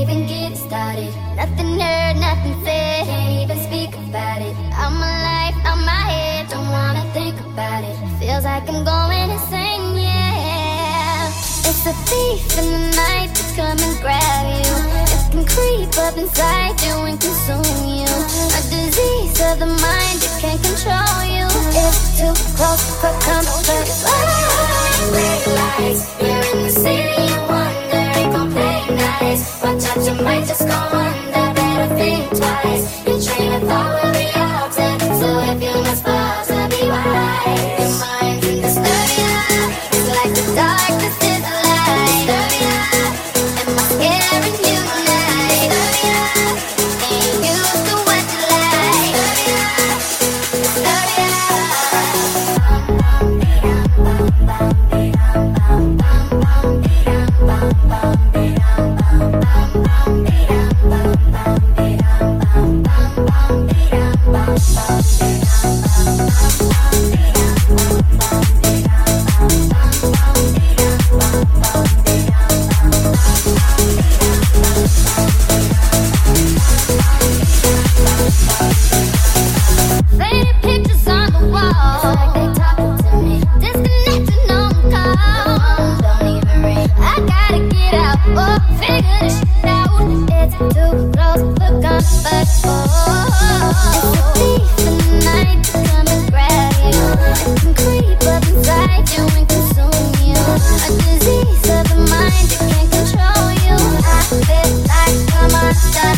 even get started. Nothing heard, nothing said, can't even speak about it. Out my life, out my head, don't wanna think about it. Feels like I'm going insane, yeah. It's a thief in the night to come and grab you. It can creep up inside you and consume you. A disease of the mind, it can't control you. It's too close for comfort. Realize you're in the city of wonder, it gon' play nice. Watch out, you might just go under. Better think twice. Your train of thought will be altered, so if you must pause, I'll be right. Your mind's in disturbia. It's like the darkness is the light. Disturbia. Am I scaring you tonight? Disturbia. Ain't used to what you like. Disturbia. Faded pictures on the wall, it's like they talking to me. Disconnected on call, don't even ring. I gotta get out, oh, figure this shit out. It's too close for comfort. It's a thief in the night to come and grab you. It can creep up inside you and consume you. A disease of the mind, it can't control you. I feel like a monster.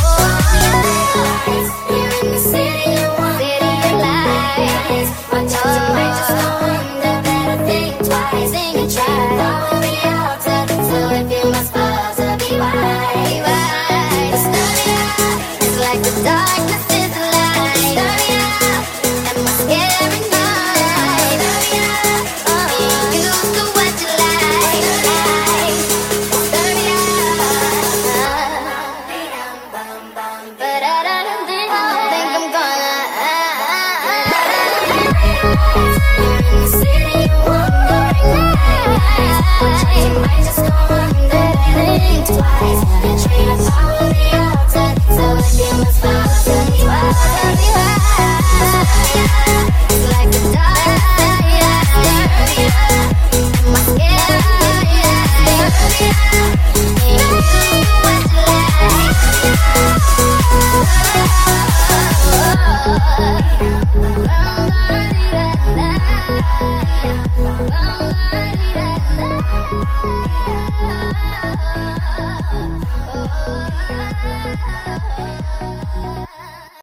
You're in the city of lies. Watch out, you might just go under. Better think twice. Sing and try. Thought will be altered, so if you must pause, I'll be right. Disturbia. It's like the darkness is the light. Disturbia. Am I scaring you tonight? Disturbia. Ain't used to what you like. Disturbia. But I don't think I'm gonna. You're in the city of wandering nights. Watch out, you might just go under. Think twice. Your train of thought will be altered, so if you must pause, tell me why. It's like the dark. Am I scared? Ain't used to what you like.